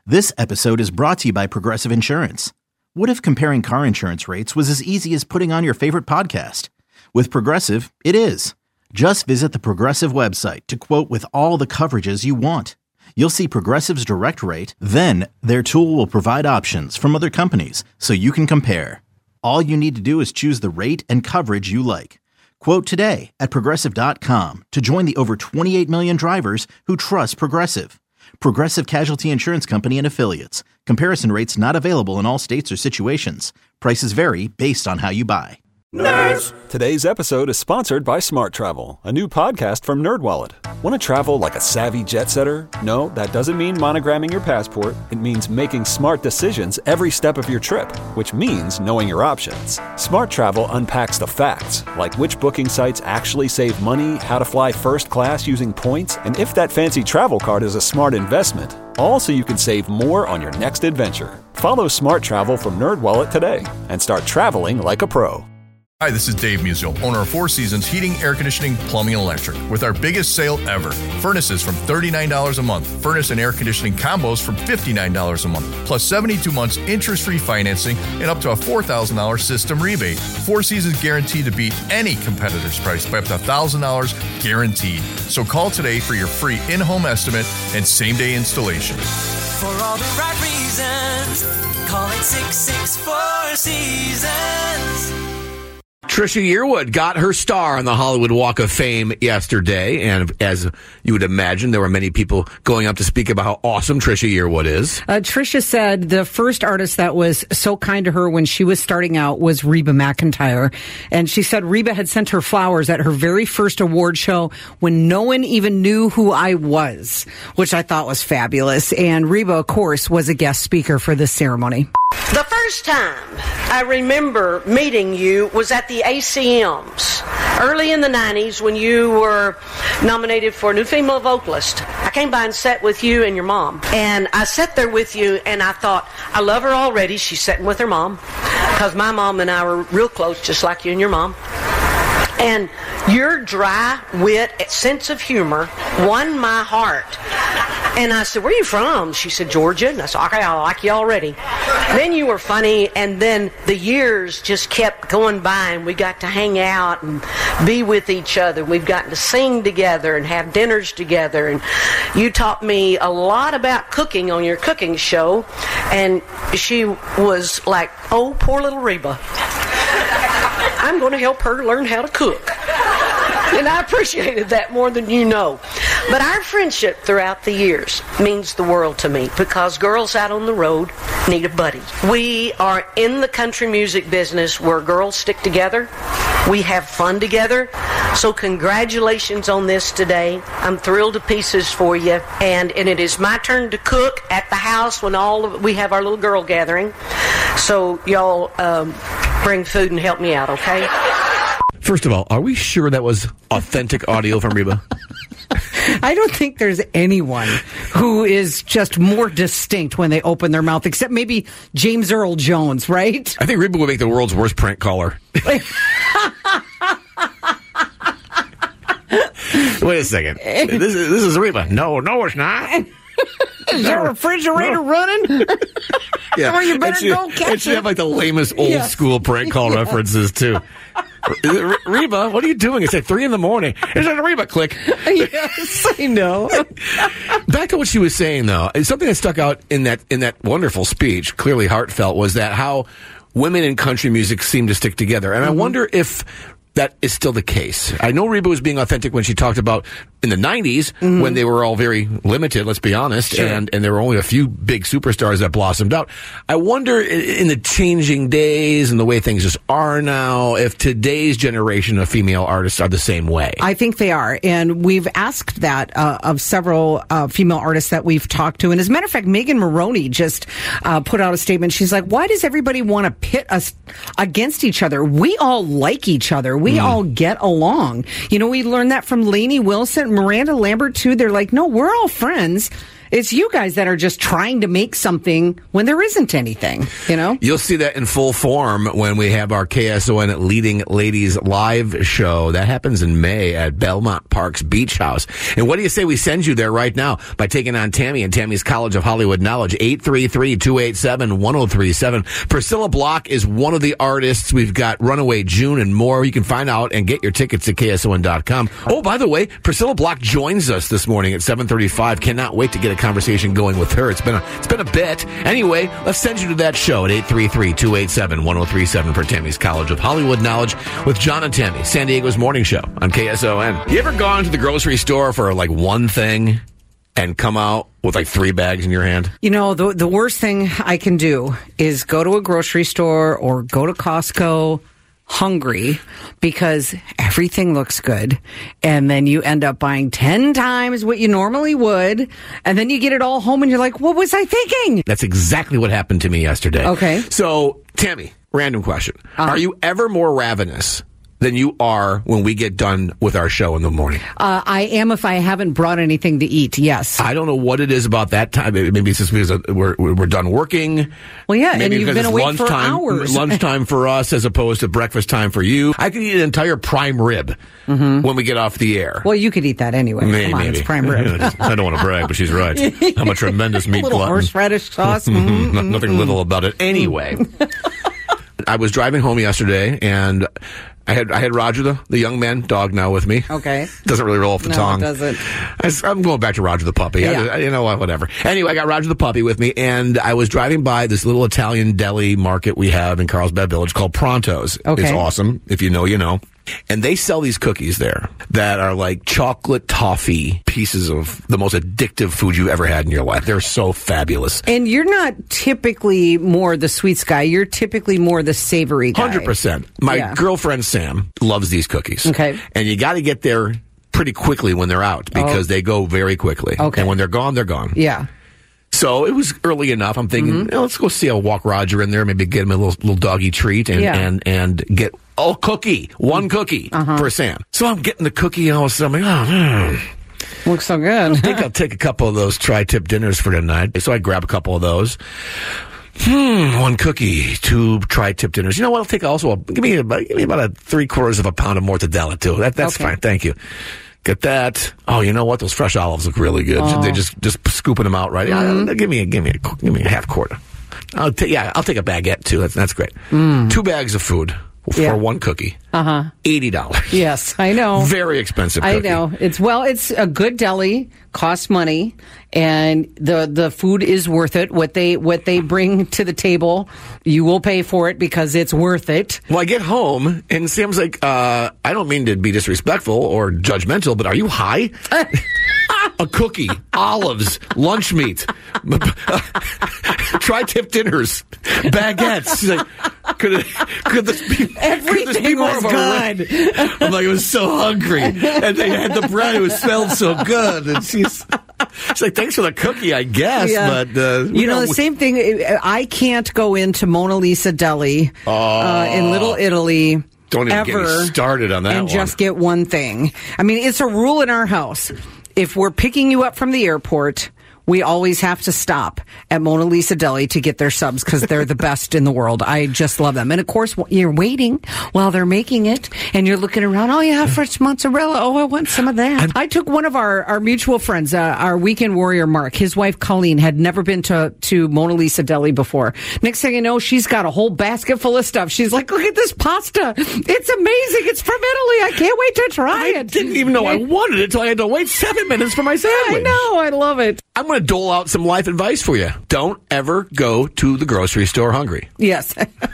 This episode is brought to you by Progressive Insurance. What if comparing car insurance rates was as easy as putting on your favorite podcast? With Progressive, it is. Just visit the Progressive website to quote with all the coverages you want. You'll see Progressive's direct rate, then their tool will provide options from other companies so you can compare. All you need to do is choose the rate and coverage you like. Quote today at Progressive.com to join the over 28 million drivers who trust Progressive. Progressive Casualty Insurance Company and Affiliates. Comparison rates not available in all states or situations. Prices vary based on how you buy. Nerds! Today's episode is sponsored by Smart Travel, a new podcast from NerdWallet. Want to travel like a savvy jet setter? No, that doesn't mean monogramming your passport. It means making smart decisions every step of your trip, which means knowing your options. Smart Travel unpacks the facts, like which booking sites actually save money, how to fly first class using points, and if that fancy travel card is a smart investment. All so you can save more on your next adventure. Follow Smart Travel from NerdWallet today and start traveling like a pro. Hi, this is Dave Musial, owner of Four Seasons Heating, Air Conditioning, Plumbing, and Electric, with our biggest sale ever. Furnaces from $39 a month. Furnace and air conditioning combos from $59 a month. Plus 72 months interest-free financing and up to a $4,000 system rebate. Four Seasons guaranteed to beat any competitor's price by up to $1,000 guaranteed. So call today for your free in-home estimate and same-day installation. For all the right reasons, call it 664 Seasons. Trisha Yearwood got her star on the Hollywood Walk of Fame yesterday, and as you would imagine, there were many people going up to speak about how awesome Trisha Yearwood is. Trisha said the first artist that was so kind to her when she was starting out was Reba McEntire, and she said Reba had sent her flowers at her very first award show when no one even knew who I was, which I thought was fabulous. And Reba, of course, was a guest speaker for this ceremony. The first time I remember meeting you was at the ACMs, early in the 90s when you were nominated for New Female Vocalist. I came by and sat with you and your mom. And I sat there with you and I thought, I love her already. She's sitting with her mom. Because my mom and I were real close, just like you and your mom. And your dry wit, sense of humor won my heart. And I said, where are you from? She said, Georgia. And I said, okay, I like you already. Then you were funny, and then the years just kept going by, and we got to hang out and be with each other. We've gotten to sing together and have dinners together. And you taught me a lot about cooking on your cooking show. And she was like, oh, poor little Reba. I'm going to help her learn how to cook. And I appreciated that more than you know. But our friendship throughout the years means the world to me because girls out on the road need a buddy. We are in the country music business where girls stick together. We have fun together. So congratulations on this today. I'm thrilled to pieces for you. And it is my turn to cook at the house when we have our little girl gathering. So y'all bring food and help me out, okay? First of all, are we sure that was authentic audio from Reba? I don't think there's anyone who is just more distinct when they open their mouth, except maybe James Earl Jones, right? I think Reba would make the world's worst prank caller. Wait a second. This is Reba. No, it's not. Is there a refrigerator running? Yeah. Well, you better go catch it. It should have like the lamest old school prank call references, too. Reba, what are you doing? It's at 3 a.m. Is it a Reba? Click. Yes, I know. Back to what she was saying, though, something that stuck out in that wonderful speech, clearly heartfelt, was that how women in country music seem to stick together. And I wonder if that is still the case. I know Reba was being authentic when she talked about in the 90s when they were all very limited, let's be honest, sure. and there were only a few big superstars that blossomed out. I wonder in the changing days and the way things just are now, if today's generation of female artists are the same way. I think they are, and we've asked that of several female artists that we've talked to. And as a matter of fact, Megan Moroney just put out a statement. She's like, why does everybody want to pit us against each other? We all like each other. We all get along. You know, we learned that from Lainey Wilson, Miranda Lambert, too. They're like, no, we're all friends. It's you guys that are just trying to make something when there isn't anything, you know? You'll see that in full form when we have our KSON Leading Ladies live show. That happens in May at Belmont Park's Beach House. And what do you say we send you there right now by taking on Tammy and Tammy's College of Hollywood Knowledge, 833-287-1037. Priscilla Block is one of the artists. We've got Runaway June and more. You can find out and get your tickets at KSON.com. Oh, by the way, Priscilla Block joins us this morning at 7:35. Cannot wait to get a conversation going with her. It's been a bit. Anyway, let's send you to that show at 833-287-1037 for Tammy's College of Hollywood Knowledge with John and Tammy, San Diego's morning show on KSON. You ever gone to the grocery store for like one thing and come out with like 3 bags in your hand? You know, the worst thing I can do is go to a grocery store or go to Costco hungry because everything looks good, and then you end up buying 10 times what you normally would, and then you get it all home and you're like, what was I thinking? That's exactly what happened to me yesterday. Okay. So, Tammy, random question. Are you ever more ravenous than you are when we get done with our show in the morning? I am if I haven't brought anything to eat, yes. I don't know what it is about that time. Maybe it's just because we're done working. Well, yeah, Maybe and you've been awake for hours. Lunchtime for us as opposed to breakfast time for you. I could eat an entire prime rib when we get off the air. Well, you could eat that anyway. Maybe. Come on, it's prime rib. I don't want to brag, but she's right. I'm a tremendous meat a little glutton. horseradish sauce. Nothing little about it. Anyway, I was driving home yesterday, and I had Roger, the young man dog, now with me. Okay. Doesn't really roll off the tongue. No, it doesn't. I'm going back to Roger the puppy. Yeah. You know what? Whatever. Anyway, I got Roger the puppy with me, and I was driving by this little Italian deli market we have in Carlsbad Village called Pronto's. Okay. It's awesome. If you know, you know. And they sell these cookies there that are like chocolate toffee pieces of the most addictive food you've ever had in your life. They're so fabulous. And you're not typically more the sweets guy. You're typically more the savory guy. 100%. My girlfriend Sam loves these cookies. Okay. And you got to get there pretty quickly when they're out because they go very quickly. Okay. And when they're gone, they're gone. Yeah. So it was early enough. I'm thinking, let's go see. I'll walk Roger in there, maybe get him a little doggy treat and get one cookie for Sam. So I'm getting the cookie, and all of a sudden I'm like, looks so good. I think I'll take a couple of those tri-tip dinners for tonight. So I grab a couple of those. 1 cookie, 2 tri-tip dinners. You know what? I'll take also give me about 3/4 of a pound of mortadella too. That's fine. Thank you. Get that. Oh, you know what? Those fresh olives look really good. They just scooping them out right. Give me a half quarter. I'll take a baguette too. That's great. 2 bags of food for 1 cookie. $80. Yes, I know. Very expensive cookie. I know. It's a good deli, costs money, and the food is worth it. What they bring to the table, you will pay for it because it's worth it. Well, I get home and Sam's like, I don't mean to be disrespectful or judgmental, but are you high? A cookie, olives, lunch meat, tri-tip dinners, baguettes. She's like, could this be more of a good. I'm like, I was so hungry, and they had the bread. It smelled so good, and she's like, thanks for the cookie, I guess. Yeah. But the same thing. I can't go into Mona Lisa Deli in Little Italy. Don't even get me started on that and one. Just get one thing. I mean, it's a rule in our house. If we're picking you up from the airport, we always have to stop at Mona Lisa Deli to get their subs because they're the best in the world. I just love them. And of course, you're waiting while they're making it and you're looking around. Oh, yeah, fresh mozzarella. Oh, I want some of that. I took one of our mutual friends, our weekend warrior, Mark. His wife, Colleen, had never been to Mona Lisa Deli before. Next thing you know, she's got a whole basket full of stuff. She's like, look at this pasta. It's amazing. It's from Italy. I can't wait to try it. I didn't even know I wanted it until I had to wait 7 minutes for my sandwich. I know. I love it. I'm going to dole out some life advice for you. Don't ever go to the grocery store hungry. Yes.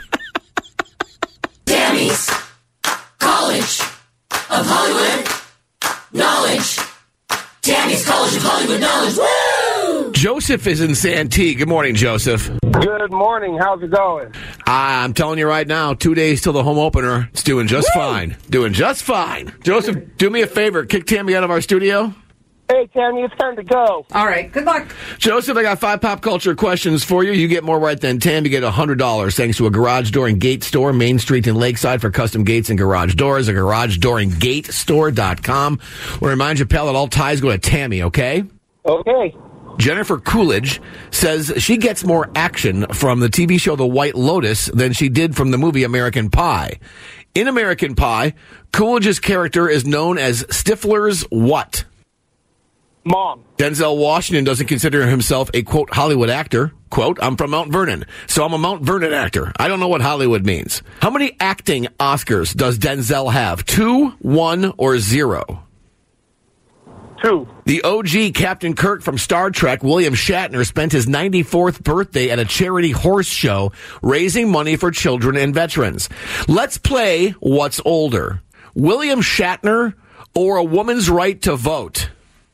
Tammy's College of Hollywood Knowledge. Tammy's College of Hollywood Knowledge. Woo! Joseph is in Santee. Good morning, Joseph. Good morning. How's it going? I'm telling you right now, 2 days till the home opener. It's doing just fine. Doing just fine. Joseph, do me a favor. Kick Tammy out of our studio. Hey, Tammy, it's time to go. All right. Good luck. Joseph, I got 5 pop culture questions for you. You get more right than 10 to get $100 thanks to a garage door and gate store, Main Street in Lakeside for custom gates and garage doors, a garage door and gate store.com. We'll remind you, pal, that all ties go to Tammy, okay? Okay. Jennifer Coolidge says she gets more action from the TV show The White Lotus than she did from the movie American Pie. In American Pie, Coolidge's character is known as Stifler's what? Mom. Denzel Washington doesn't consider himself a, quote, Hollywood actor. Quote, I'm from Mount Vernon, so I'm a Mount Vernon actor. I don't know what Hollywood means. How many acting Oscars does Denzel have? 2, 1, or 0? 2. The OG Captain Kirk from Star Trek, William Shatner, spent his 94th birthday at a charity horse show raising money for children and veterans. Let's play What's Older, William Shatner or A Woman's Right to Vote?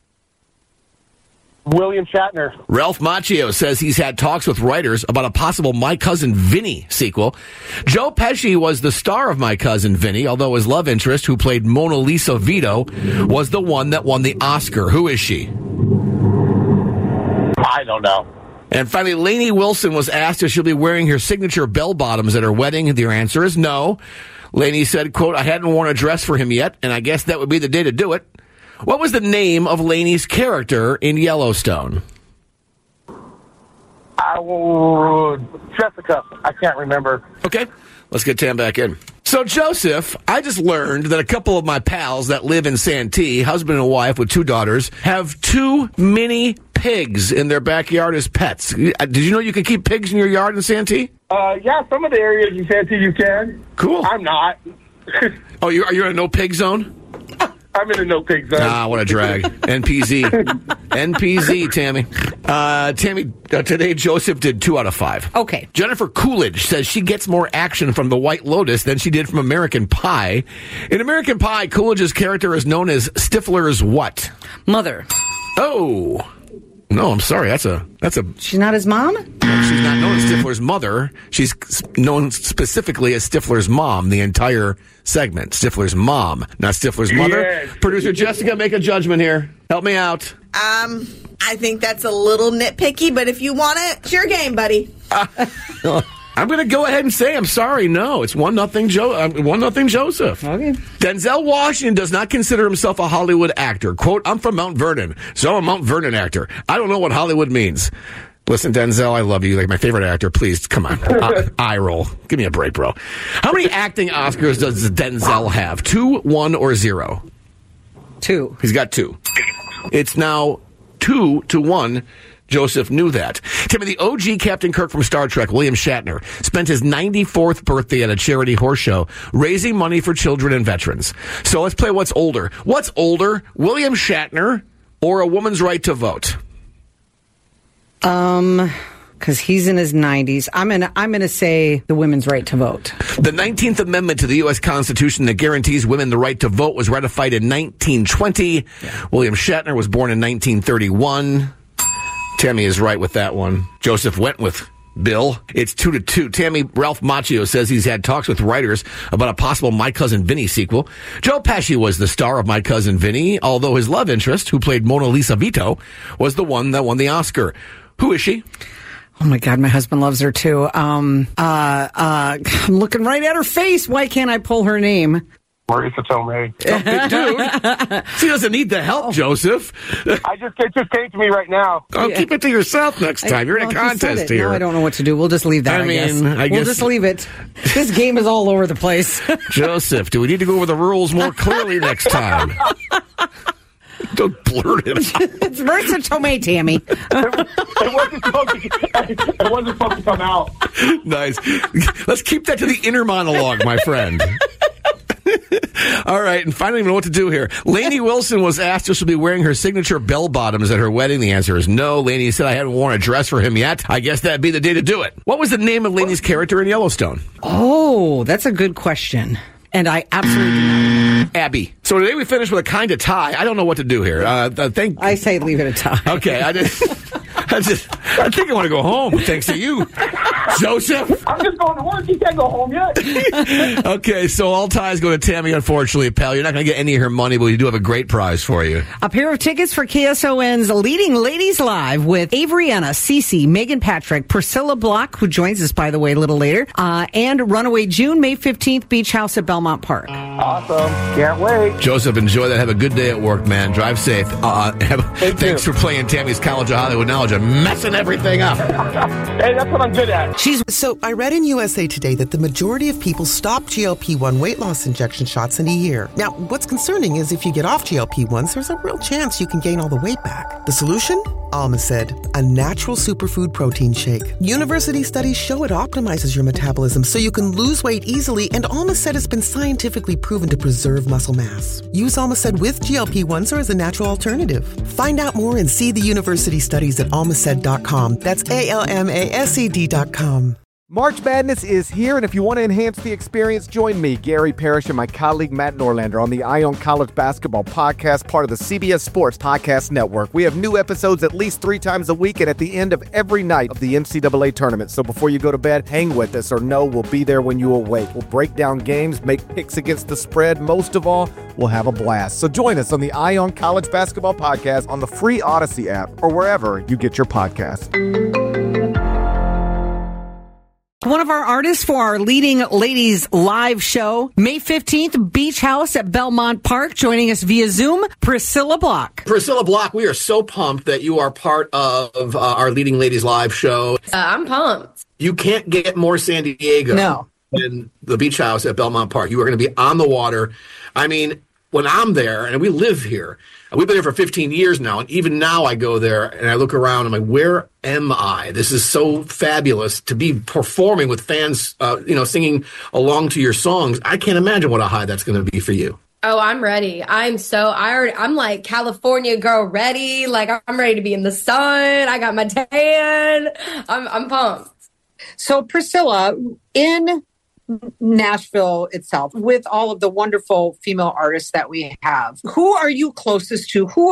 William Shatner. Ralph Macchio says he's had talks with writers about a possible My Cousin Vinny sequel. Joe Pesci was the star of My Cousin Vinny, although his love interest, who played Mona Lisa Vito, was the one that won the Oscar. Who is she? I don't know. And finally, Lainey Wilson was asked if she'll be wearing her signature bell-bottoms at her wedding. Their answer is no. Lainey said, quote, I hadn't worn a dress for him yet, and I guess that would be the day to do it. What was the name of Lainey's character in Yellowstone? Jessica. I can't remember. Okay, let's get Tam back in. So, Joseph, I just learned that a couple of my pals that live in Santee, husband and wife with 2 daughters, have 2 mini pigs in their backyard as pets. Did you know you can keep pigs in your yard in Santee? Yeah, some of the areas in Santee you can. Cool. I'm not. Oh, you're in a no-pig zone? I'm in a no-pig zone. Ah, what a drag. NPZ. NPZ, Tammy. Tammy, today Joseph did 2 out of 5. Okay. Jennifer Coolidge says she gets more action from The White Lotus than she did from American Pie. In American Pie, Coolidge's character is known as Stifler's what? Mother. Oh. No, I'm sorry. That's a. She's not his mom? She's not known as Stifler's mother. She's known specifically as Stifler's mom, the entire segment. Stifler's mom, not Stifler's mother. Yes. Producer Jessica, make a judgment here. Help me out. I think that's a little nitpicky, but if you want it, it's your game, buddy. I'm going to go ahead and say I'm sorry. No, it's 1-0 Joseph. Okay. Denzel Washington does not consider himself a Hollywood actor. Quote, I'm from Mount Vernon, so I'm a Mount Vernon actor. I don't know what Hollywood means. Listen, Denzel, I love you. Like my favorite actor. Please, come on. Eye roll. Give me a break, bro. How many acting Oscars does Denzel have? 2, 1, or 0? 2. He's got 2. It's now 2-1. Joseph knew that. Timmy, the OG Captain Kirk from Star Trek, William Shatner, spent his 94th birthday at a charity horse show raising money for children and veterans. So let's play What's Older. What's older, William Shatner or A Woman's Right to Vote? Because he's in his 90s. I'm gonna say the women's right to vote. The 19th Amendment to the U.S. Constitution that guarantees women the right to vote was ratified in 1920. Yeah. William Shatner was born in 1931. Tammy is right with that one. Joseph went with Bill. It's 2-2. Tammy, Ralph Macchio says he's had talks with writers about a possible My Cousin Vinny sequel. Joe Pesci was the star of My Cousin Vinny, although his love interest, who played Mona Lisa Vito, was the one that won the Oscar. Who is she? Oh my God, my husband loves her too. I'm looking right at her face. Why can't I pull her name? Marisa Tomei. Dude, she doesn't need the help, Joseph. It just came to me right now. Oh, keep it to yourself next time. You're in a contest here. No, I don't know what to do. We'll just leave that, I guess. We'll just leave it. This game is all over the place. Joseph, do we need to go over the rules more clearly next time? Don't blurt it out. It's Marisa Tomei, Tammy. It wasn't supposed to come out. Nice. Let's keep that to the inner monologue, my friend. All right, and finally, we know what to do here. Lainey Wilson was asked if she'll be wearing her signature bell-bottoms at her wedding. The answer is no. Lainey said, I haven't worn a dress for him yet. I guess that'd be the day to do it. What was the name of Lainey's character in Yellowstone? Oh, that's a good question. And I absolutely do not remember. Abby. So today we finished with a kind of tie. I don't know what to do here. I say leave it a tie. Okay. I I think I want to go home, thanks to you, Joseph. I'm just going to work. You can't go home yet. Okay, so all ties go to Tammy, unfortunately, pal. You're not going to get any of her money, but we do have a great prize for you. A pair of tickets for KSON's Leading Ladies Live with Avriana, Cece, Megan Patrick, Priscilla Block, who joins us, by the way, a little later, and Runaway June, May 15th, Beach House at Belmont Park. Awesome. Can't wait. Joseph, enjoy that. Have a good day at work, man. Drive safe. Thanks for playing Tammy's College of Hollywood Knowledge and messing everything up. Hey, that's what I'm good at. So I read in USA Today that the majority of people stop GLP-1 weight loss injection shots in a year. Now, what's concerning is if you get off GLP-1s, there's a real chance you can gain all the weight back. The solution? Alma said, a natural superfood protein shake. University studies show it optimizes your metabolism so you can lose weight easily, and Alma said it's been scientifically proven to preserve muscle mass. Use Alma said with GLP-1s or as a natural alternative. Find out more and see the university studies at almased.com. That's ALMASED.com. March Madness is here, and if you want to enhance the experience, join me, Gary Parrish, and my colleague Matt Norlander on the Ion College Basketball Podcast, part of the CBS Sports Podcast Network. We have new episodes at least 3 times a week and at the end of every night of the NCAA tournament. So before you go to bed, hang with us, or know we'll be there when you awake. We'll break down games, make picks against the spread. Most of all, we'll have a blast. So join us on the Ion College Basketball Podcast on the free Odyssey app or wherever you get your podcasts. One of our artists for our Leading Ladies live show, May 15th, Beach House at Belmont Park. Joining us via Zoom, Priscilla Block. Priscilla Block, we are so pumped that you are part of our Leading Ladies live show. I'm pumped. You can't get more San Diego than the Beach House at Belmont Park. You are going to be on the water. I mean, when I'm there, and we live here, we've been here for 15 years now, and even now I go there and I look around and I'm like, where am I? This is so fabulous to be performing with fans, singing along to your songs. I can't imagine what a high that's going to be for you. Oh, I'm ready. I'm like California girl ready. Like, I'm ready to be in the sun. I got my tan. I'm pumped. So, Priscilla, in Nashville itself, with all of the wonderful female artists that we have, who are you closest to? Who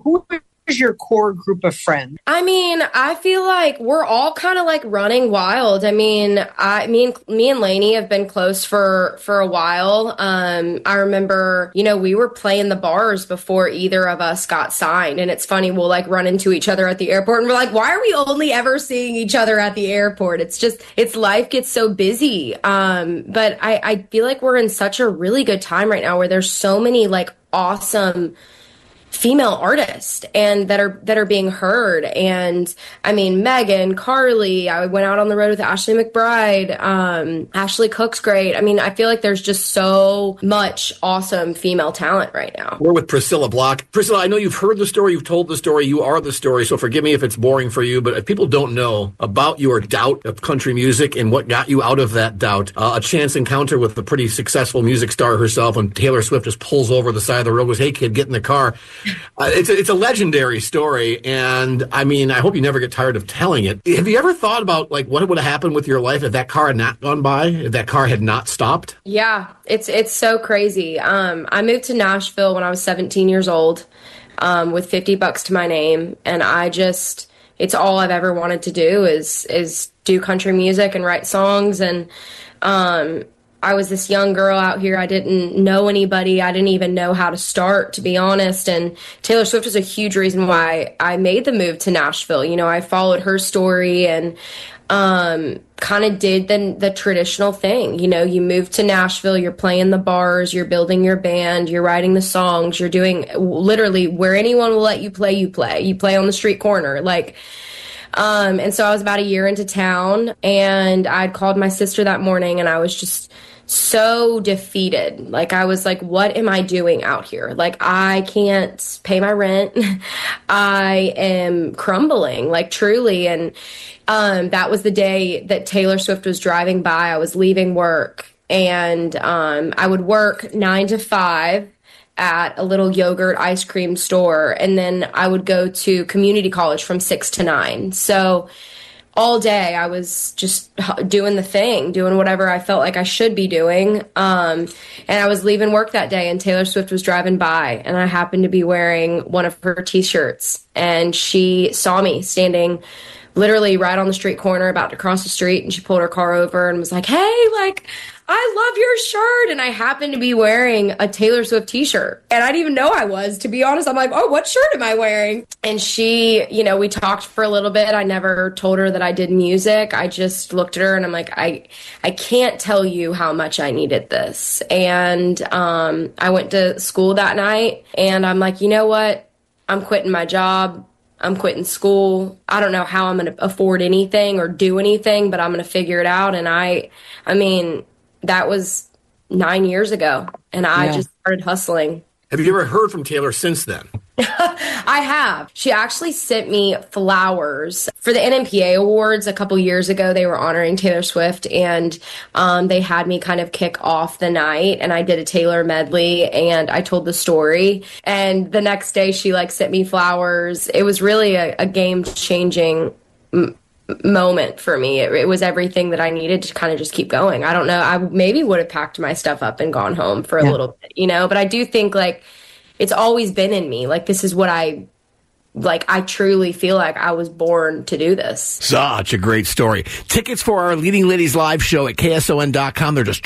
is your core group of friends? I mean, I feel like we're all kind of like running wild. I mean, me and Lainey have been close for a while. I remember, we were playing the bars before either of us got signed. And it's funny, we'll like run into each other at the airport and we're like, why are we only ever seeing each other at the airport? It's life gets so busy. But I feel like we're in such a really good time right now where there's so many like awesome female artists and that are being heard. And I mean, Megan, Carly, I went out on the road with Ashley McBride, Ashley Cook's great. I mean, I feel like there's just so much awesome female talent right now. We're with Priscilla Block. Priscilla, I know you've heard the story, you've told the story, you are the story, so forgive me if it's boring for you, but if people don't know about your doubt of country music and what got you out of that doubt, a chance encounter with the pretty successful music star herself when Taylor Swift just pulls over the side of the road and goes, hey kid, get in the car. It's a legendary story, and I mean, I hope you never get tired of telling it. Have you ever thought about like what would have happened with your life if that car had not gone by, if that car had not stopped? Yeah, it's so crazy. I moved to Nashville when I was 17 years old, with $50 to my name, and it's all I've ever wanted to do is do country music and write songs. And I was this young girl out here. I didn't know anybody. I didn't even know how to start, to be honest. And Taylor Swift was a huge reason why I made the move to Nashville. I followed her story and kind of did the traditional thing. You move to Nashville, you're playing the bars, you're building your band, you're writing the songs, you're doing literally where anyone will let you play, you play. You play on the street corner. And so I was about a year into town, and I'd called my sister that morning, and I was just so defeated. Like, I was like, what am I doing out here? Like, I can't pay my rent. I am crumbling, like, truly. And that was the day that Taylor Swift was driving by. I was leaving work, and I would work 9 to 5 at a little yogurt ice cream store, and then I would go to community college from 6 to 9. So all day I was just doing the thing, doing whatever I felt like I should be doing. And I was leaving work that day, and Taylor Swift was driving by, and I happened to be wearing one of her T-shirts, and she saw me standing literally right on the street corner, about to cross the street, and she pulled her car over and was like, "Hey, like, I love your shirt." And I happened to be wearing a Taylor Swift T-shirt, and I didn't even know I was, to be honest. I'm like, "Oh, what shirt am I wearing?" And she, you know, we talked for a little bit. I never told her that I did music. I just looked at her and I'm like, I can't tell you how much I needed this. And I went to school that night, and I'm like, you know what? I'm quitting my job. I'm quitting school. I don't know how I'm going to afford anything or do anything, but I'm going to figure it out. And I mean, that was 9 years ago, and I just started hustling. Have you ever heard from Taylor since then? I have. She actually sent me flowers for the NMPA Awards a couple years ago. They were honoring Taylor Swift, and they had me kind of kick off the night, and I did a Taylor medley, and I told the story. And the next day she sent me flowers. It was really a game-changing moment for me. It was everything that I needed to kind of just keep going. I don't know. I maybe would have packed my stuff up and gone home for a little bit, but I do think it's always been in me. This is what I truly feel like I was born to do this. Such a great story. Tickets for our Leading Ladies live show at KSON.com. They're just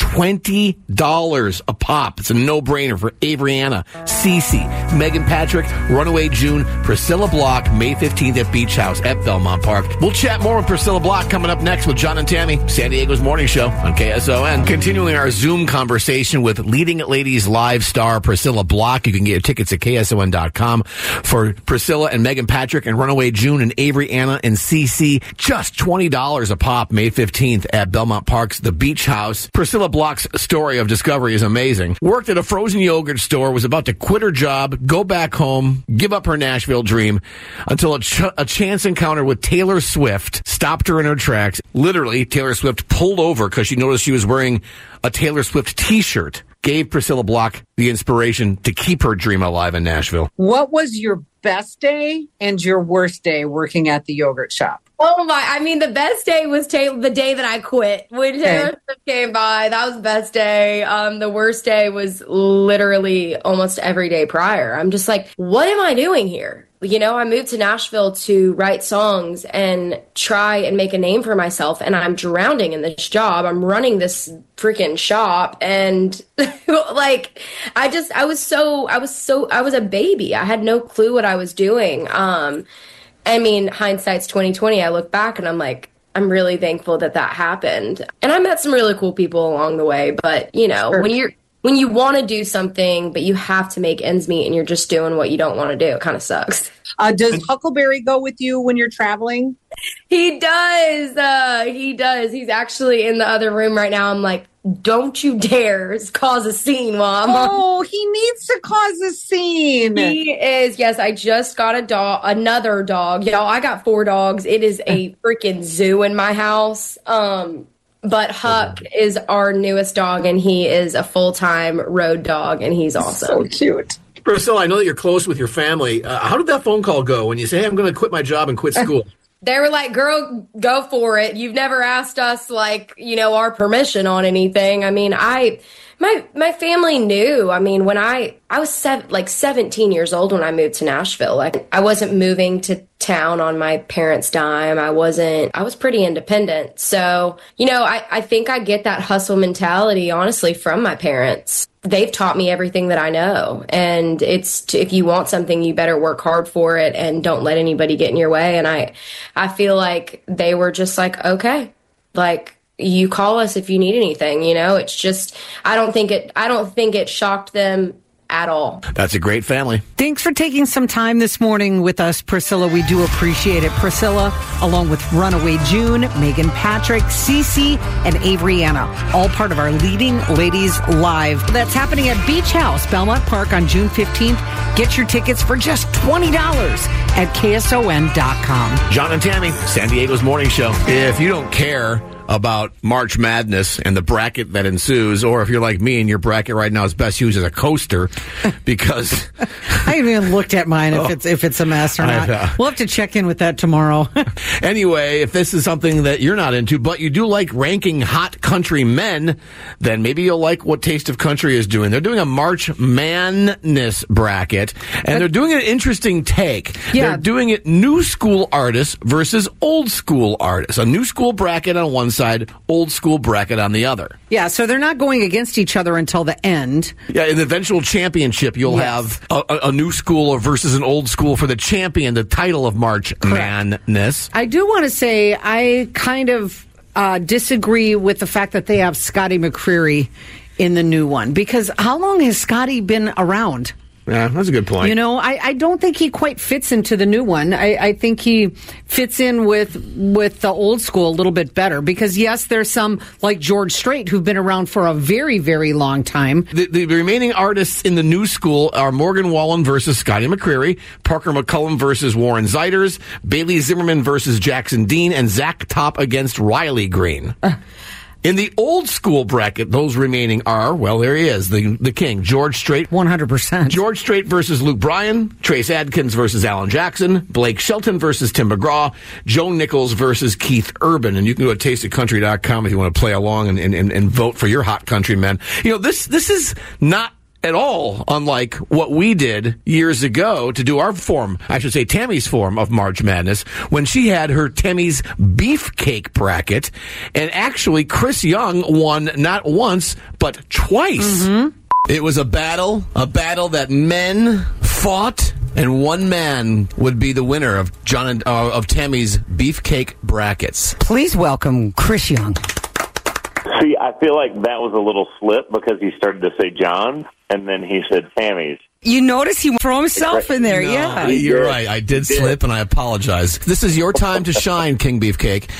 $20 a pop. It's a no-brainer for Avery-Anna, Cece, Megan Patrick, Runaway June, Priscilla Block, May 15th at Beach House at Belmont Park. We'll chat more with Priscilla Block coming up next with John and Tammy, San Diego's morning show on KSON. Continuing our Zoom conversation with Leading Ladies live star Priscilla Block. You can get your tickets at KSON.com for Priscilla and Megan Patrick and Runaway June and Avery-Anna and CC. Just $20 a pop, May 15th at Belmont Park's The Beach House. Priscilla Block's story of discovery is amazing. Worked at a frozen yogurt store, was about to quit her job, go back home, give up her Nashville dream, until a chance encounter with Taylor Swift stopped her in her tracks. Literally, Taylor Swift pulled over because she noticed she was wearing a Taylor Swift T-shirt. Gave Priscilla Block the inspiration to keep her dream alive in Nashville. What was your best day and your worst day working at the yogurt shop? Oh my, I mean, the best day was the day that I quit. When Taylor Swift came by, that was the best day. The worst day was literally almost every day prior. I'm just like, what am I doing here? I moved to Nashville to write songs and try and make a name for myself, and I'm drowning in this job. I'm running this freaking shop, and I was a baby. I had no clue what I was doing. I mean, hindsight's 2020. I look back and I'm like, I'm really thankful that happened. And I met some really cool people along the way, but sure. When you want to do something, but you have to make ends meet and you're just doing what you don't want to do, it kind of sucks. Does Huckleberry go with you when you're traveling? He does. He does. He's actually in the other room right now. I'm like, don't you dare cause a scene while I'm on. Oh, he needs to cause a scene. He is. Yes, I just got another dog. Y'all, I got 4 dogs. It is a freaking zoo in my house. But Huck is our newest dog, and he is a full-time road dog, and he's awesome. So cute. Priscilla, I know that you're close with your family. How did that phone call go when you say, hey, I'm going to quit my job and quit school? They were like, girl, go for it. You've never asked us, our permission on anything. I mean, my family knew. I mean, when I was 17 years old when I moved to Nashville. I wasn't moving to town on my parents' dime. I was pretty independent. So, I think I get that hustle mentality, honestly, from my parents. They've taught me everything that I know. And if you want something, you better work hard for it and don't let anybody get in your way. And I feel like they were just like, okay, you call us if you need anything, it's just, I don't think it shocked them at all. That's a great family. Thanks for taking some time this morning with us, Priscilla. We do appreciate it. Priscilla, along with Runaway June, Megan Patrick, Cece, and Avery-Anna, all part of our Leading Ladies Live. That's happening at Beach House, Belmont Park on June 15th. Get your tickets for just $20 at KSON.com. John and Tammy, San Diego's morning show. If you don't care about March Madness and the bracket that ensues, or if you're like me and your bracket right now is best used as a coaster, because I haven't even looked at mine if it's a mess or not. We'll have to check in with that tomorrow. Anyway, if this is something that you're not into, but you do like ranking hot country men, then maybe you'll like what Taste of Country is doing. They're doing a March Madness bracket, and they're doing an interesting take. Yeah. They're doing it new school artists versus old school artists. A new school bracket on one side, old school bracket on the other. Yeah, so they're not going against each other until the end. Yeah, in the eventual championship, you'll have a new school versus an old school for the champion, the title of March Madness. I do want to say I kind of disagree with the fact that they have Scotty McCreery in the new one, because how long has Scotty been around? Yeah, that's a good point. You know, I don't think he quite fits into the new one. I think he fits in with the old school a little bit better, because, yes, there's some like George Strait who've been around for a very, very long time. The remaining artists in the new school are Morgan Wallen versus Scotty McCreery, Parker McCullum versus Warren Zeiders, Bailey Zimmerman versus Jackson Dean, and Zach Top against Riley Green. In the old school bracket, those remaining are, well, there he is, the king, George Strait. 100%. George Strait versus Luke Bryan, Trace Adkins versus Alan Jackson, Blake Shelton versus Tim McGraw, Joe Nichols versus Keith Urban. And you can go to tasteofcountry.com if you want to play along and vote for your hot country men. You know, this is not at all unlike what we did years ago to do our form, I should say Tammy's form of March Madness, when she had her Tammy's Beefcake bracket, and actually Chris Young won not once, but twice. Mm-hmm. It was a battle that men fought, and one man would be the winner of Tammy's Beefcake brackets. Please welcome Chris Young. See, I feel like that was a little slip because he started to say John, and then he said Tammy's. You notice he threw himself in there, yeah. You're right. I did slip, and I apologize. This is your time to shine, King Beefcake.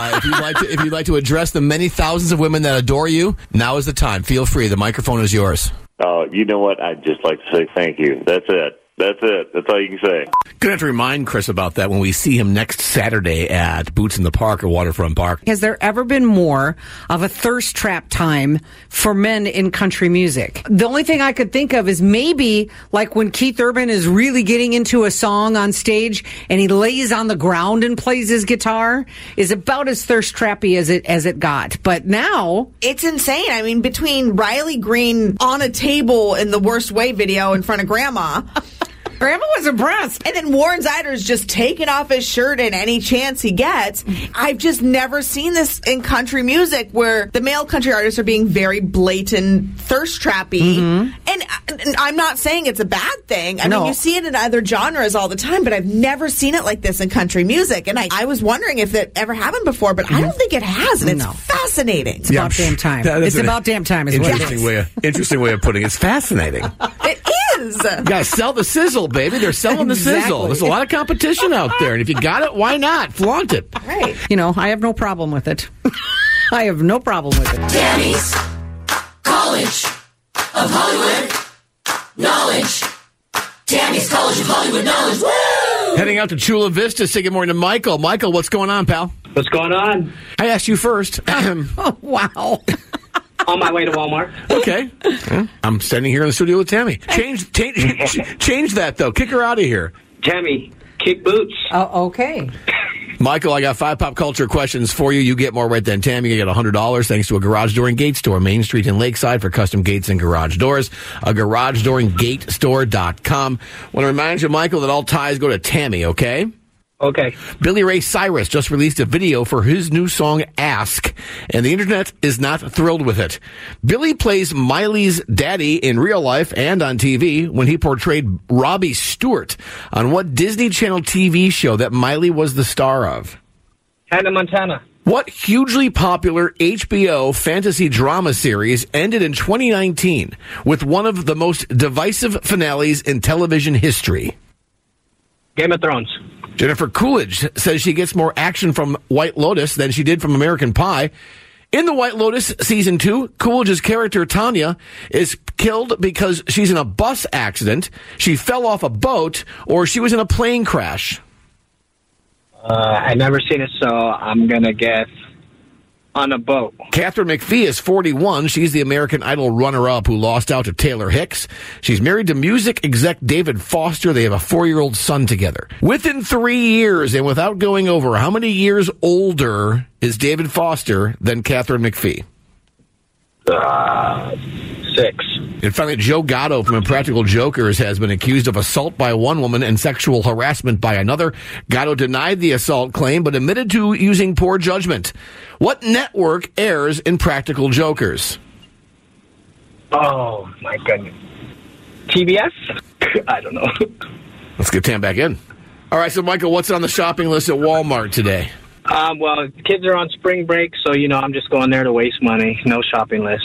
If you'd like to address the many thousands of women that adore you, now is the time. Feel free. The microphone is yours. Oh, you know what? I'd just like to say thank you. That's it. That's it. That's all you can say. Gonna have to remind Chris about that when we see him next Saturday at Boots in the Park or Waterfront Park. Has there ever been more of a thirst trap time for men in country music? The only thing I could think of is maybe like when Keith Urban is really getting into a song on stage and he lays on the ground and plays his guitar, is about as thirst trappy as it got. But now it's insane. I mean, between Riley Green on a table in the Worst Way video in front of Grandma. Grandma was impressed. And then Warren Zeiders just taking off his shirt in any chance he gets. I've just never seen this in country music where the male country artists are being very blatant thirst trappy. Mm-hmm. And I'm not saying it's a bad thing. I mean, you see it in other genres all the time, but I've never seen it like this in country music. And I was wondering if it ever happened before, but I don't think it has. And it's fascinating. It's about damn time. It's about damn time is what it is. Interesting way of putting it. It's fascinating. It is. You gotta sell the sizzle, baby. They're selling the sizzle. There's a lot of competition out there, and if you got it, why not? Flaunt it. Right. You know, I have no problem with it. I have no problem with it. Tammy's College of Hollywood Knowledge. Tammy's College of Hollywood Knowledge. Woo! Heading out to Chula Vista. Say good morning to Michael. Michael, what's going on, pal? What's going on? I asked you first. Oh, wow. On my way to Walmart. Okay. I'm standing here in the studio with Tammy. Change that, though. Kick her out of here. Tammy, kick boots. Oh, okay. Michael, I got 5 pop culture questions for you. You get more right than Tammy. You get $100 thanks to a garage door and gate store, Main Street in Lakeside, for custom gates and garage doors. A garage door and gate store.com. Want to remind you, Michael, that all ties go to Tammy, okay? Okay. Billy Ray Cyrus just released a video for his new song, Ask, and the internet is not thrilled with it. Billy plays Miley's daddy in real life and on TV when he portrayed Robbie Stewart on what Disney Channel TV show that Miley was the star of? Hannah Montana. What hugely popular HBO fantasy drama series ended in 2019 with one of the most divisive finales in television history? Game of Thrones. Jennifer Coolidge says she gets more action from White Lotus than she did from American Pie. In The White Lotus Season 2, Coolidge's character, Tanya, is killed because she's in a bus accident, she fell off a boat, or she was in a plane crash. I've never seen it, so I'm going to guess on a boat. Katharine McPhee is 41. She's the American Idol runner-up who lost out to Taylor Hicks. She's married to music exec David Foster. They have a 4-year-old son together. Within 3 years, and without going over, how many years older is David Foster than Katharine McPhee? 6. And finally, Joe Gatto from Impractical Jokers has been accused of assault by one woman and sexual harassment by another. Gatto denied the assault claim, but admitted to using poor judgment. What network airs Impractical Jokers? Oh, my goodness. TBS? I don't know. Let's get Tam back in. All right, so Michael, what's on the shopping list at Walmart today? Well, kids are on spring break, so, I'm just going there to waste money. No shopping list.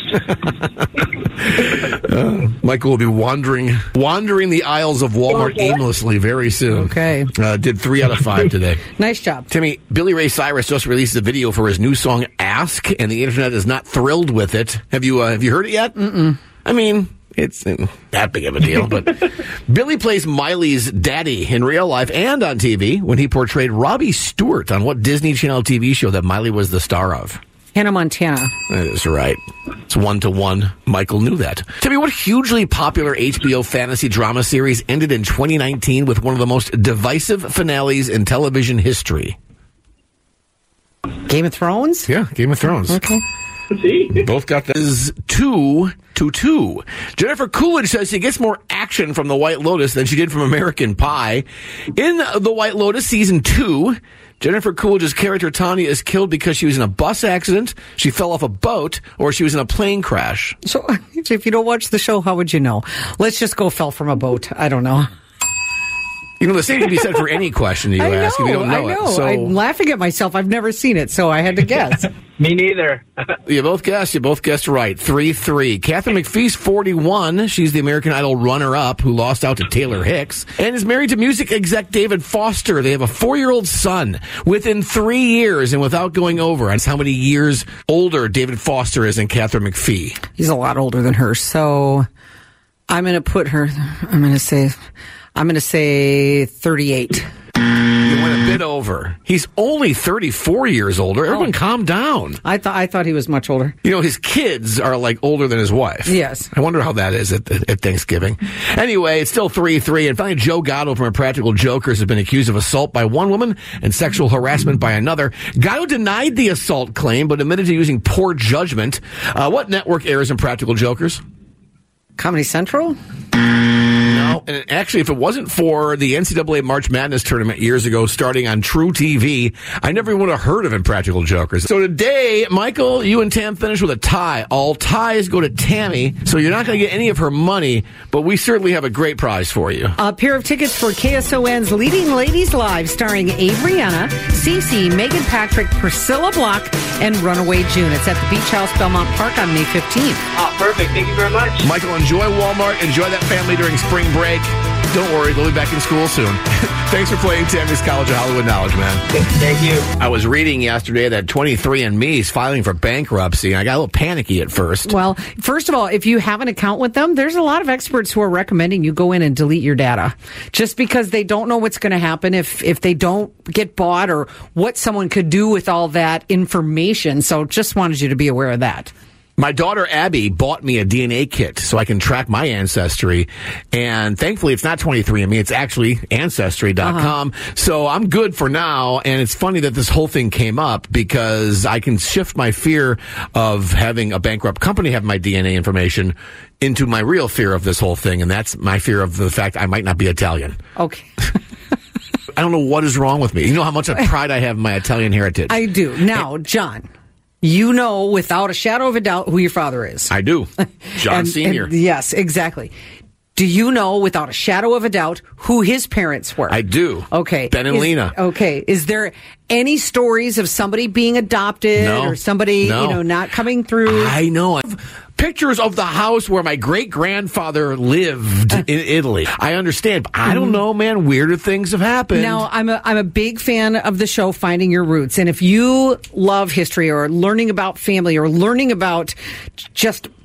Michael will be wandering the aisles of Walmart aimlessly very soon. Okay. Did 3 out of 5 today. Nice job. Timmy, Billy Ray Cyrus just released a video for his new song, Ask, and the internet is not thrilled with it. Have you heard it yet? Mm-mm. I mean, it's that big of a deal, but Billy plays Miley's daddy in real life and on TV when he portrayed Robbie Stewart on what Disney Channel TV show that Miley was the star of? Hannah Montana. That is right. It's 1-1. Michael knew that. Timmy, what hugely popular HBO fantasy drama series ended in 2019 with one of the most divisive finales in television history? Game of Thrones? Yeah, Game of Thrones. Okay. Both got that. Is 2-2. Jennifer Coolidge says she gets more action from The White Lotus than she did from American Pie. In The White Lotus Season 2, Jennifer Coolidge's character Tanya is killed because she was in a bus accident, she fell off a boat, or she was in a plane crash. So if you don't watch the show, how would you know? Let's just go fell from a boat. I don't know. The same can be said for any question that you ask if you don't know it. So, I'm laughing at myself. I've never seen it, so I had to guess. Me neither. You both guessed right. 3-3. Katharine McPhee's 41. She's the American Idol runner-up who lost out to Taylor Hicks and is married to music exec David Foster. They have a 4-year-old son. Within 3 years and without going over, that's how many years older David Foster is than Katharine McPhee. He's a lot older than her, so I'm going to say 38. You went a bit over. He's only 34 years older. Everyone calm down. I thought he was much older. His kids are like older than his wife. Yes. I wonder how that is at Thanksgiving. Anyway, it's still 3-3. And finally, Joe Gatto from Impractical Jokers has been accused of assault by one woman and sexual harassment by another. Gatto denied the assault claim, but admitted to using poor judgment. What network airs Impractical Jokers? Comedy Central? No, and actually, if it wasn't for the NCAA March Madness tournament years ago starting on True TV, I never even would have heard of Impractical Jokers. So today, Michael, you and Tam finish with a tie. All ties go to Tammy, so you're not going to get any of her money, but we certainly have a great prize for you. A pair of tickets for KSON's Leading Ladies Live starring Abriana, Cece, Megan Patrick, Priscilla Block, and Runaway June. It's at the Beach House, Belmont Park on May 15th. Oh, perfect. Thank you very much. Michael, enjoy Walmart. Enjoy that family during spring break. Don't worry, they'll be back in school soon. Thanks for playing Tammy's College of Hollywood Knowledge, man. Thank you. I was reading yesterday that 23andMe is filing for bankruptcy, and I got a little panicky at first. Well, first of all, if you have an account with them, there's a lot of experts who are recommending you go in and delete your data just because they don't know what's going to happen if they don't get bought or what someone could do with all that information. So just wanted you to be aware of that. My daughter, Abby, bought me a DNA kit so I can track my ancestry. And thankfully, it's not 23andMe. It's actually Ancestry.com. So I'm good for now. And it's funny that this whole thing came up because I can shift my fear of having a bankrupt company have my DNA information into my real fear of this whole thing. And that's my fear of the fact I might not be Italian. Okay. I don't know what is wrong with me. You know how much pride I have in my Italian heritage. I do. Now, John, you know without a shadow of a doubt who your father is. I do. John Sr. Yes, exactly. Do you know without a shadow of a doubt who his parents were? I do. Okay. Ben and Lena. Okay. Is there any stories of somebody being adopted or somebody, not coming through? I know. Pictures of the house where my great-grandfather lived in Italy. I understand, but I don't know, man. Weirder things have happened. Now, I'm a big fan of the show Finding Your Roots. And if you love history or learning about family or learning about just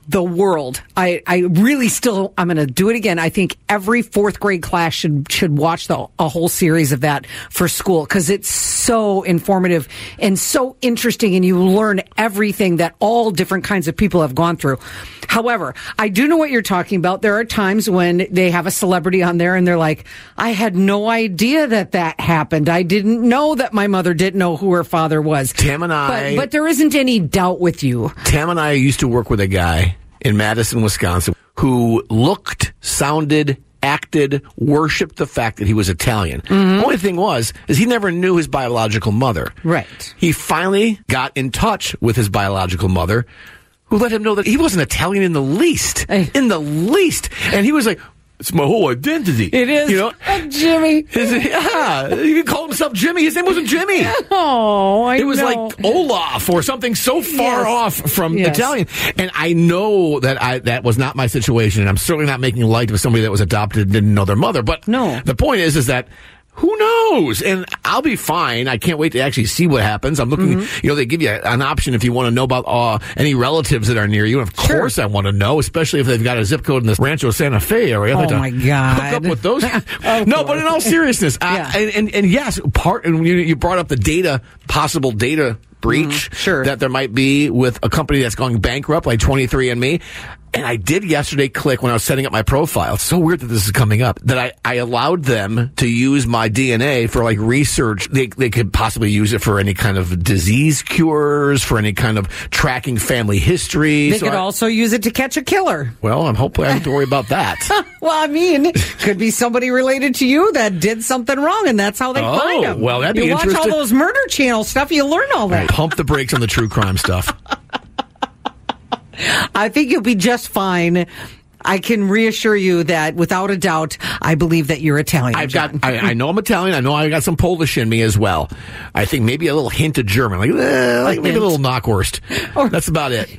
the world. I really still, I'm going to do it again. I think every fourth grade class should watch a whole series of that for school, because it's so informative and so interesting, and you learn everything that all different kinds of people have gone through. However, I do know what you're talking about. There are times when they have a celebrity on there and they're like, I had no idea that happened. I didn't know that my mother didn't know who her father was. Tam and I... But there isn't any doubt with you. Tam and I used to work with a guy in Madison, Wisconsin, who looked, sounded, acted, worshipped the fact that he was Italian. The only thing is he never knew his biological mother. Right. He finally got in touch with his biological mother, who let him know that he wasn't Italian in the least. In the least. And he was like, it's my whole identity. It is. You know? Jimmy. Yeah. He called himself Jimmy. His name wasn't Jimmy. Oh, I know. It was like Olaf or something so far off from Yes. Italian. And I know that that was not my situation. And I'm certainly not making light of somebody that was adopted and didn't know their mother. But the point is that who knows? And I'll be fine. I can't wait to actually see what happens. I'm looking, they give you an option if you want to know about any relatives that are near you. And of course I want to know, especially if they've got a zip code in the Rancho Santa Fe area. Oh, my God. Hook up with those. No, but in all seriousness, and yes, you brought up the possible data breach that there might be with a company that's going bankrupt like 23andMe. And I did yesterday click when I was setting up my profile. It's so weird that this is coming up, that I allowed them to use my DNA for like research. They could possibly use it for any kind of disease cures, for any kind of tracking family history. They could also use it to catch a killer. Well, I'm hoping I don't have to worry about that. Well, I mean, could be somebody related to you that did something wrong, and that's how they find them. Well, that'd be you interesting. watch all those Murder Channel stuff, you learn all that. Pump the brakes on the true crime stuff. I think you'll be just fine. I can reassure you that, without a doubt, I believe that you're Italian. I know I'm Italian. I know I got some Polish in me as well. I think maybe a little hint of German, like maybe a little knockwurst. That's about it.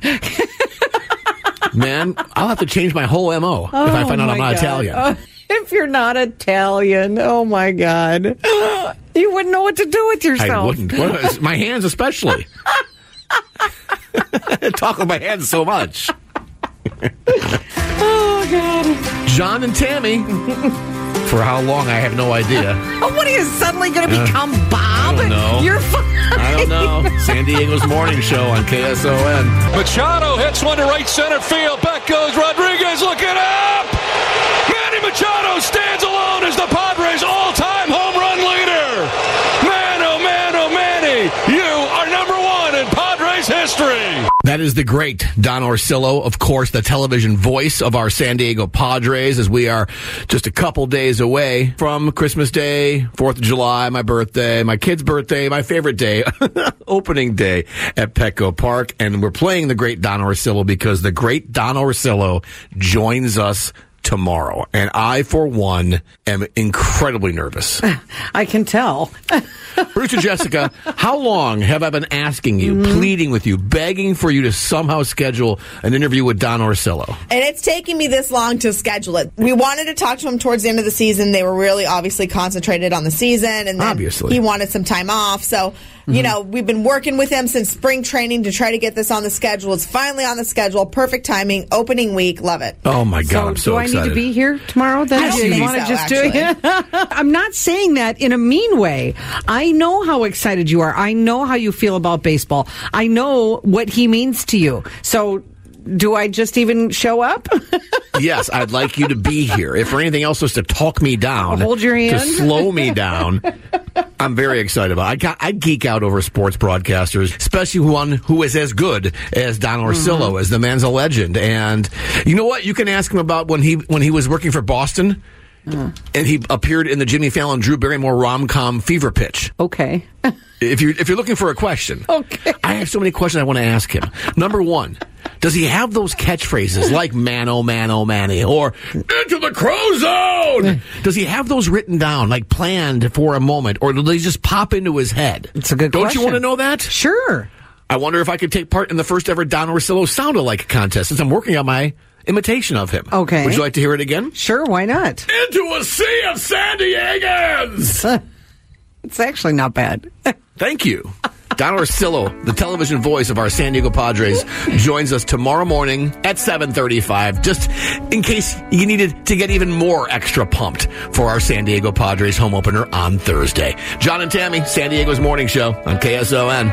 Man, I'll have to change my whole MO if I find out I'm not Italian. If you're not Italian, oh my God. You wouldn't know what to do with yourself. I wouldn't. My hands especially. Talk with my hands so much. Oh, God. John and Tammy. For how long, I have no idea. Oh, what are you suddenly going to become, Bob? I don't know. You're fine. I don't know. San Diego's morning show on KSON. Machado hits one to right center field. Back goes Rodriguez looking up. Manny Machado stands alone as the Padres' all-time home run leader. Man, oh man, oh Manny, you are number one in Padres history. That is the great Don Orsillo, of course, the television voice of our San Diego Padres, as we are just a couple days away from Christmas Day, 4th of July, my birthday, my kid's birthday, my favorite day, opening day at Petco Park. And we're playing the great Don Orsillo because the great Don Orsillo joins us tomorrow. And I, for one, am incredibly nervous. I can tell. Producer Jessica, how long have I been asking you, pleading with you, begging for you to somehow schedule an interview with Don Orsillo? And it's taking me this long to schedule it. We wanted to talk to him towards the end of the season. They were really obviously concentrated on the season, and then he wanted some time off. So, you know, we've been working with him since spring training to try to get this on the schedule. It's finally on the schedule. Perfect timing. Opening week. Love it. Oh, my God. I'm so do excited. I need to be here tomorrow? Then I don't think so, actually. I'm not saying that in a mean way. I know how excited you are. I know how you feel about baseball. I know what he means to you. So do I just even show up? Yes, I'd like you to be here. If for anything else, was to talk me down. Hold your hand. To slow me down. I'm very excited about it. I geek out over sports broadcasters, especially one who is as good as Don Orsillo, as the man's a legend. And you know what? You can ask him about when he was working for Boston. And he appeared in the Jimmy Fallon, Drew Barrymore rom-com Fever Pitch. Okay. If you're looking for a question, okay. I have so many questions I want to ask him. Number one, does he have those catchphrases like "man, oh Manny" or "into the crow zone"? Does he have those written down, like planned for a moment, or do they just pop into his head? It's a good question. Don't you want to know that? Sure. I wonder if I could take part in the first ever Don Orsillo Sound-Alike contest, since I'm working on my imitation of him. Okay. Would you like to hear it again? Sure, why not? Into a sea of San Diegans! It's actually not bad. Thank you. Don Orsillo, the television voice of our San Diego Padres, joins us tomorrow morning at 7:35, just in case you needed to get even more extra pumped for our San Diego Padres home opener on Thursday. John and Tammy, San Diego's Morning Show on KSON.